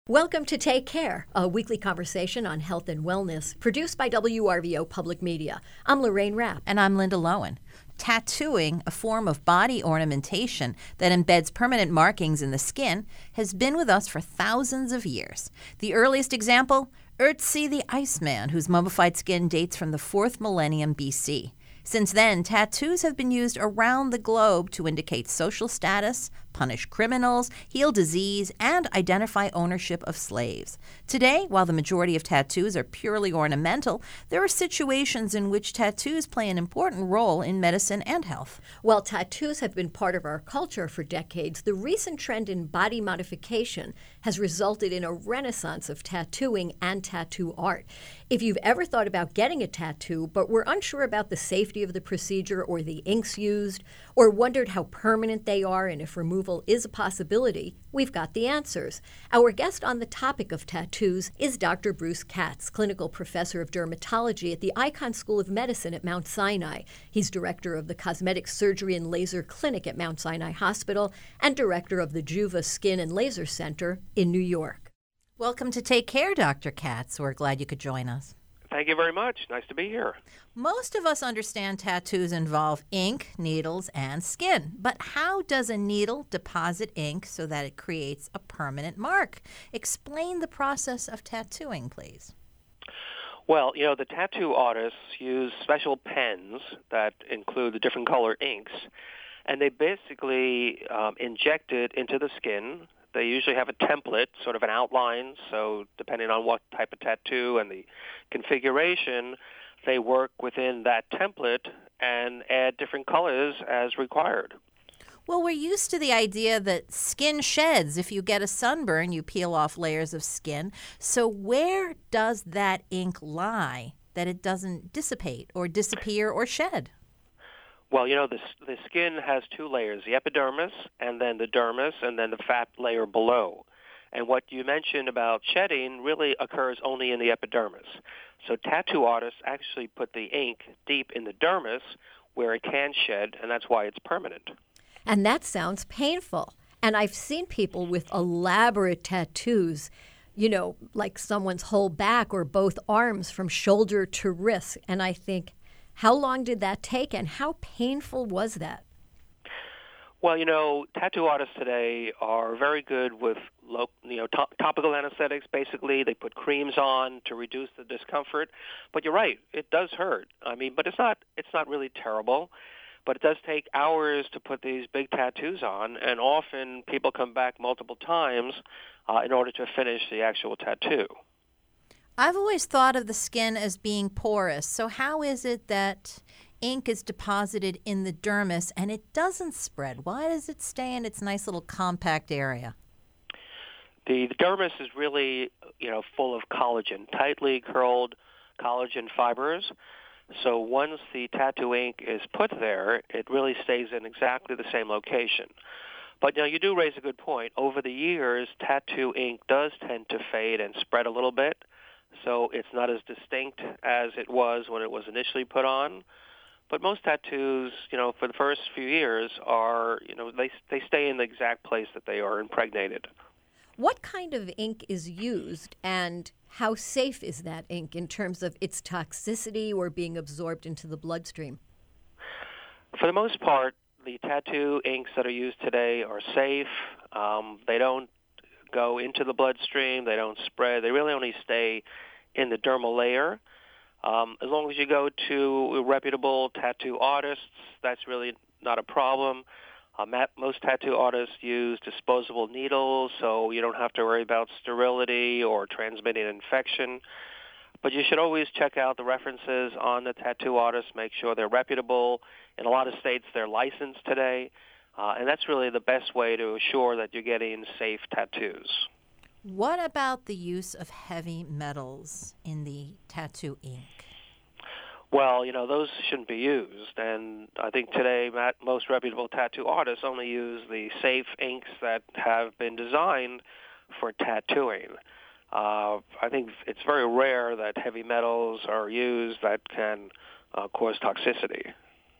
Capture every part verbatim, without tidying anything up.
Welcome to Take Care, a weekly conversation on health and wellness, produced by W R V O Public Media. I'm Lorraine Rapp. And I'm Linda Lowen. Tattooing, a form of body ornamentation that embeds permanent markings in the skin, has been with us for thousands of years. The earliest example, Ötzi the Iceman, whose mummified skin dates from the fourth millennium B C. Since then, tattoos have been used around the globe to indicate social status, punish criminals, heal disease, and identify ownership of slaves. Today, while the majority of tattoos are purely ornamental, there are situations in which tattoos play an important role in medicine and health. While tattoos have been part of our culture for decades, the recent trend in body modification has resulted in a renaissance of tattooing and tattoo art. If you've ever thought about getting a tattoo but were unsure about the safety of the procedure or the inks used, or wondered how permanent they are and if removal is a possibility, we've got the answers. Our guest on the topic of tattoos is Doctor Bruce Katz, clinical professor of dermatology at the Icahn School of Medicine at Mount Sinai. He's director of the Cosmetic Surgery and Laser Clinic at Mount Sinai Hospital and director of the Juva Skin and Laser Center in New York. Welcome to Take Care, Doctor Katz. We're glad you could join us. Thank you very much. Nice to be here. Most of us understand tattoos involve ink, needles, and skin. But how does a needle deposit ink so that it creates a permanent mark? Explain the process of tattooing, please. Well, you know, the tattoo artists use special pens that include the different color inks, and they basically um, inject it into the skin. They usually have a template, sort of an outline, so depending on what type of tattoo and the configuration, they work within that template and add different colors as required. Well, we're used to the idea that skin sheds. If you get a sunburn, you peel off layers of skin. So where does that ink lie that it doesn't dissipate or disappear or shed? Well, you know, the, the skin has two layers, the epidermis and then the dermis and then the fat layer below. And what you mentioned about shedding really occurs only in the epidermis. So tattoo artists actually put the ink deep in the dermis where it can shed, and that's why it's permanent. And that sounds painful. And I've seen people with elaborate tattoos, you know, like someone's whole back or both arms from shoulder to wrist. And I think, how long did that take, and how painful was that? Well, you know, tattoo artists today are very good with lo- you know, top- topical anesthetics. Basically, they put creams on to reduce the discomfort. But you're right, it does hurt. I mean, but it's not it's not really terrible. But it does take hours to put these big tattoos on, and often people come back multiple times uh, in order to finish the actual tattoo. I've always thought of the skin as being porous. So how is it that ink is deposited in the dermis and it doesn't spread? Why does it stay in its nice little compact area? The, the dermis is really, you know, full of collagen, tightly curled collagen fibers. So once the tattoo ink is put there, it really stays in exactly the same location. But you know, you do raise a good point. Over the years, tattoo ink does tend to fade and spread a little bit. So it's not as distinct as it was when it was initially put on. But most tattoos, you know, for the first few years are, you know, they they stay in the exact place that they are impregnated. What kind of ink is used, and how safe is that ink in terms of its toxicity or being absorbed into the bloodstream? For the most part, the tattoo inks that are used today are safe. Um, they don't go into the bloodstream. They don't spread. They really only stay in the dermal layer. Um, as long as you go to reputable tattoo artists, that's really not a problem. Uh, most tattoo artists use disposable needles, so you don't have to worry about sterility or transmitting infection. But you should always check out the references on the tattoo artists, make sure they're reputable. In a lot of states, they're licensed today. Uh, and that's really the best way to assure that you're getting safe tattoos. What about the use of heavy metals in the tattoo ink? Well, you know, those shouldn't be used. And I think today most reputable tattoo artists only use the safe inks that have been designed for tattooing. Uh, I think it's very rare that heavy metals are used that can uh, cause toxicity.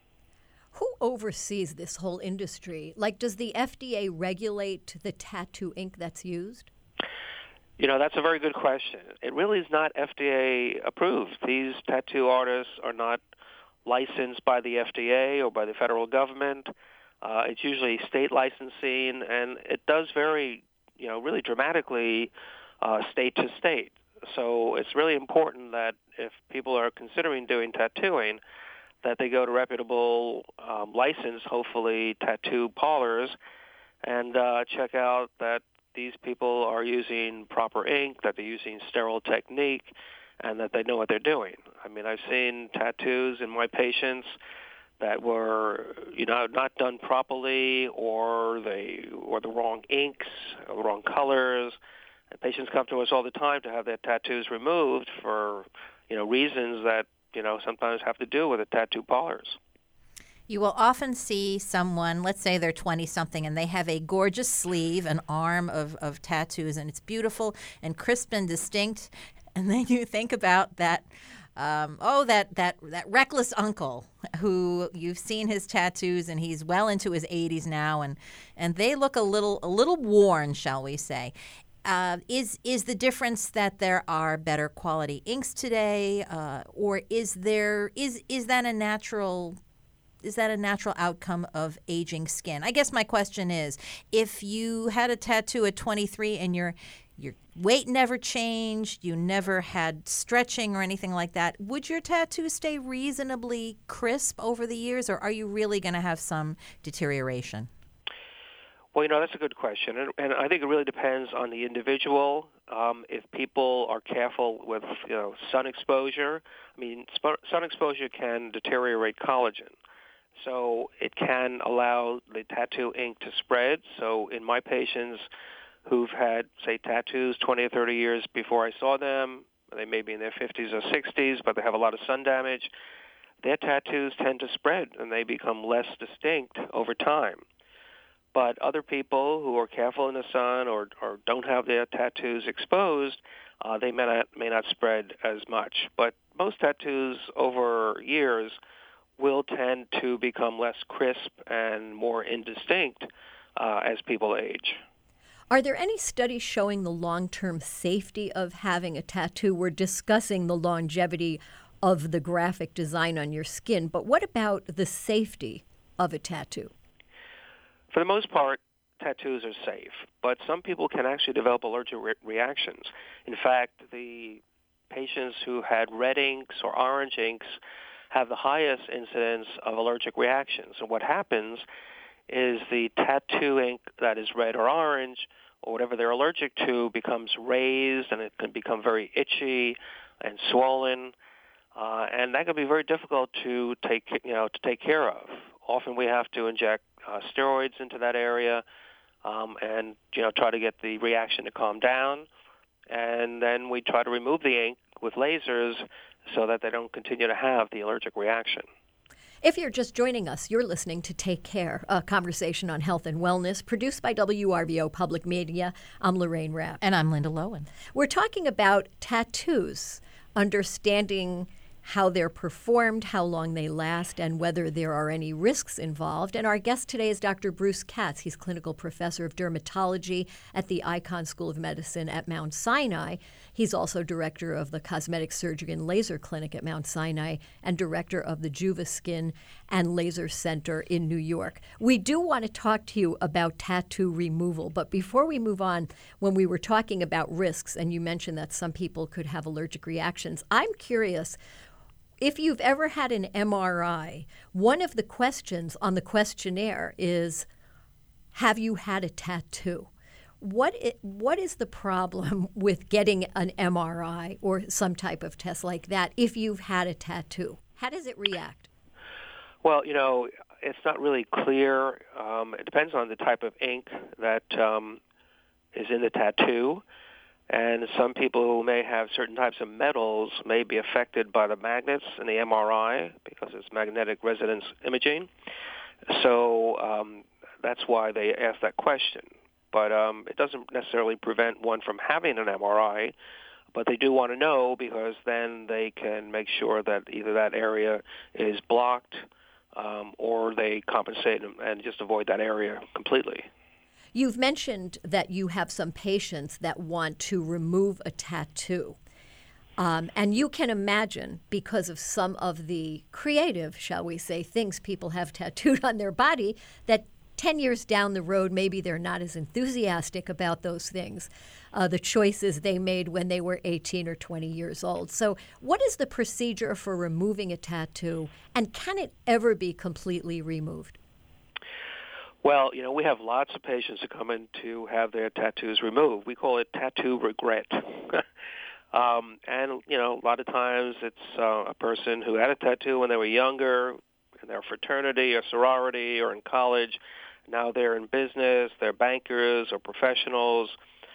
Who oversees this whole industry? Like, does the F D A regulate the tattoo ink that's used? You know, that's a very good question. It really is not F D A approved. These tattoo artists are not licensed by the F D A or by the federal government. Uh, it's usually state licensing, and it does vary, you know, really dramatically uh, state to state. So it's really important that if people are considering doing tattooing, that they go to reputable, um, licensed, hopefully, tattoo parlors and uh, check out that these people are using proper ink, that they're using sterile technique, and that they know what they're doing. I mean, I've seen tattoos in my patients that were, you know, not done properly, or they or the wrong inks, or the wrong colors. And patients come to us all the time to have their tattoos removed for, you know, reasons that, you know, sometimes have to do with the tattoo parlors. You will often see someone, let's say they're twenty-something, and they have a gorgeous sleeve, an arm of, of tattoos, and it's beautiful and crisp and distinct. And then you think about that, um, oh, that, that, that reckless uncle who you've seen his tattoos, and he's well into his eighties now, and, and they look a little a little worn, shall we say. Uh, is is the difference that there are better quality inks today, uh, or is there is is that a natural is that a natural outcome of aging skin? I guess my question is, if you had a tattoo at twenty-three and your your weight never changed, you never had stretching or anything like that, would your tattoo stay reasonably crisp over the years, or are you really going to have some deterioration? Well, you know, that's a good question, and, and I think it really depends on the individual. Um, if people are careful with, you know, sun exposure, I mean, sp- sun exposure can deteriorate collagen, so it can allow the tattoo ink to spread. So in my patients who've had, say, tattoos twenty or thirty years before I saw them, they may be in their fifties or sixties, but they have a lot of sun damage, their tattoos tend to spread, and they become less distinct over time. But other people who are careful in the sun, or, or don't have their tattoos exposed, uh, they may not, may not spread as much. But most tattoos over years will tend to become less crisp and more indistinct uh, as people age. Are there any studies showing the long-term safety of having a tattoo? We're discussing the longevity of the graphic design on your skin, but what about the safety of a tattoo? For the most part, tattoos are safe, but some people can actually develop allergic re- reactions. In fact, the patients who had red inks or orange inks have the highest incidence of allergic reactions. And what happens is the tattoo ink that is red or orange, or whatever they're allergic to, becomes raised, and it can become very itchy and swollen, uh, and that can be very difficult to take, you know, to take care of. Often we have to inject uh, steroids into that area, um, and you know, try to get the reaction to calm down, and then we try to remove the ink with lasers so that they don't continue to have the allergic reaction. If you're just joining us, you're listening to Take Care, a conversation on health and wellness, produced by W R V O Public Media. I'm Lorraine Rapp. And I'm Linda Lowen. We're talking about tattoos, understanding how they're performed, how long they last, and whether there are any risks involved. And our guest today is Doctor Bruce Katz. He's clinical professor of dermatology at the Icahn School of Medicine at Mount Sinai. He's also director of the Cosmetic Surgery and Laser Clinic at Mount Sinai and director of the Juva Skin and Laser Center in New York. We do want to talk to you about tattoo removal, but before we move on, when we were talking about risks, and you mentioned that some people could have allergic reactions, I'm curious, if you've ever had an M R I, one of the questions on the questionnaire is, have you had a tattoo? What it, what is the problem with getting an M R I or some type of test like that if you've had a tattoo? How does it react? Well, you know, it's not really clear. Um, it depends on the type of ink that um, is in the tattoo. And some people who may have certain types of metals may be affected by the magnets in the M R I because it's magnetic resonance imaging. So um, that's why they ask that question. But um, it doesn't necessarily prevent one from having an M R I, but they do want to know because then they can make sure that either that area is blocked um, or they compensate and just avoid that area completely. You've mentioned that you have some patients that want to remove a tattoo. Um, and you can imagine, because of some of the creative, shall we say, things people have tattooed on their body, that ten years down the road, maybe they're not as enthusiastic about those things, uh, the choices they made when they were eighteen or twenty years old. So what is the procedure for removing a tattoo, and can it ever be completely removed? Well, you know, we have lots of patients who come in to have their tattoos removed. We call it tattoo regret. Um, and, you know, a lot of times it's uh, a person who had a tattoo when they were younger, in their fraternity or sorority or in college. Now they're in business, they're bankers or professionals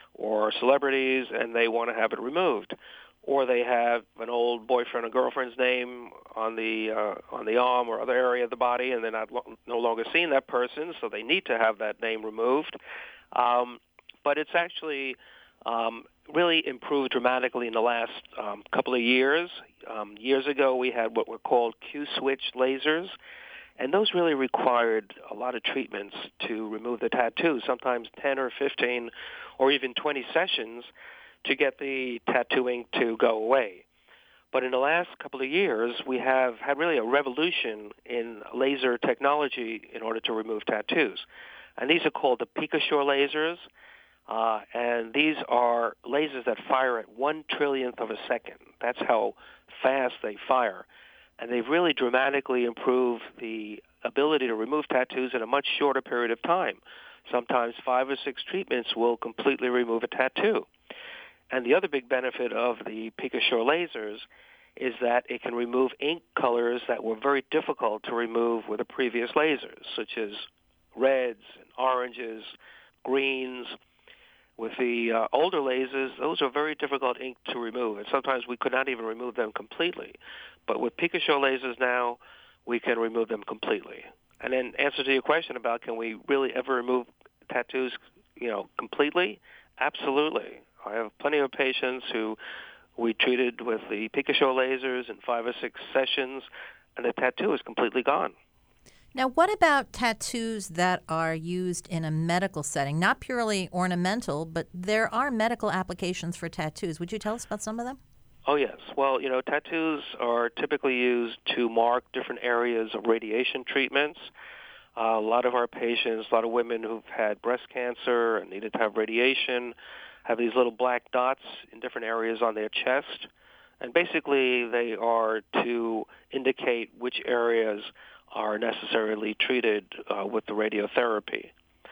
or celebrities, and they want to have it removed. Or they have an old boyfriend or girlfriend's name on the uh, on the arm or other area of the body, and they're not lo- no longer seeing that person, so they need to have that name removed. Um, but it's actually um, really improved dramatically in the last um, couple of years. Um, years ago, we had what were called Q-switch lasers, and those really required a lot of treatments to remove the tattoo, sometimes ten or fifteen or even twenty sessions to get the tattooing to go away. But in the last couple of years, we have had really a revolution in laser technology in order to remove tattoos. And these are called the PicoSure lasers. Uh, and these are lasers that fire at one trillionth of a second. That's how fast they fire. And they've really dramatically improved the ability to remove tattoos in a much shorter period of time. Sometimes five or six treatments will completely remove a tattoo. And the other big benefit of the PicoSure lasers is that it can remove ink colors that were very difficult to remove with the previous lasers, such as reds and oranges, greens. With the uh, older lasers, those are very difficult ink to remove, and sometimes we could not even remove them completely. But with PicoSure lasers now, we can remove them completely. And in answer to your question about can we really ever remove tattoos, you know, completely, absolutely. I have plenty of patients who we treated with the PicoSure lasers in five or six sessions, and the tattoo is completely gone. Now, what about tattoos that are used in a medical setting? Not purely ornamental, but there are medical applications for tattoos. Would you tell us about some of them? Oh, yes. Well, you know, tattoos are typically used to mark different areas of radiation treatments. Uh, a lot of our patients, a lot of women who've had breast cancer and needed to have radiation, have these little black dots in different areas on their chest. And basically, they are to indicate which areas are necessarily treated uh, with the radiotherapy.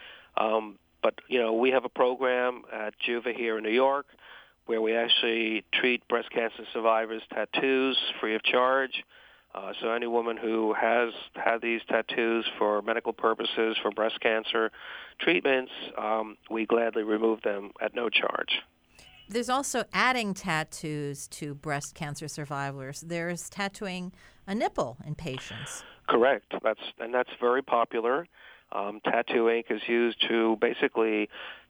Um, but, you know, we have a program at Juva here in New York where we actually treat breast cancer survivors' tattoos free of charge. Uh, so any woman who has had these tattoos for medical purposes, for breast cancer treatments, um, we gladly remove them at no charge. There's also adding tattoos to breast cancer survivors. There's tattooing a nipple in patients. Correct. That's and that's very popular. Um, tattoo ink is used to basically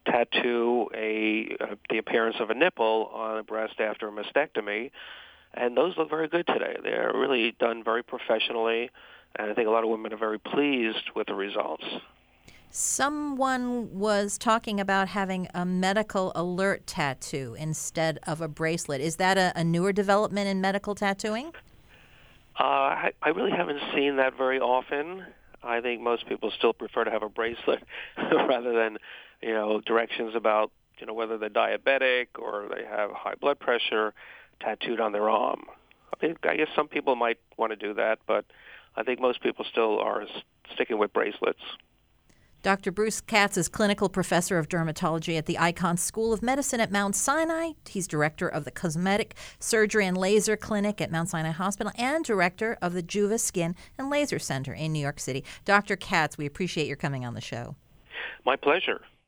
tattoo a uh, the appearance of a nipple on a breast after a mastectomy, and those look very good today. They're really done very professionally, and I think a lot of women are very pleased with the results. Someone was talking about having a medical alert tattoo instead of a bracelet. Is that a, a newer development in medical tattooing? Uh, I, I really haven't seen that very often. I think most people still prefer to have a bracelet rather than, you know, directions about, you know, whether they're diabetic or they have high blood pressure tattooed on their arm. I mean, I guess some people might want to do that, but I think most people still are sticking with bracelets. Doctor Bruce Katz is clinical professor of dermatology at the Icahn School of Medicine at Mount Sinai. He's director of the Cosmetic Surgery and Laser Clinic at Mount Sinai Hospital and director of the Juva Skin and Laser Center in New York City. Doctor Katz, we appreciate your coming on the show. My pleasure.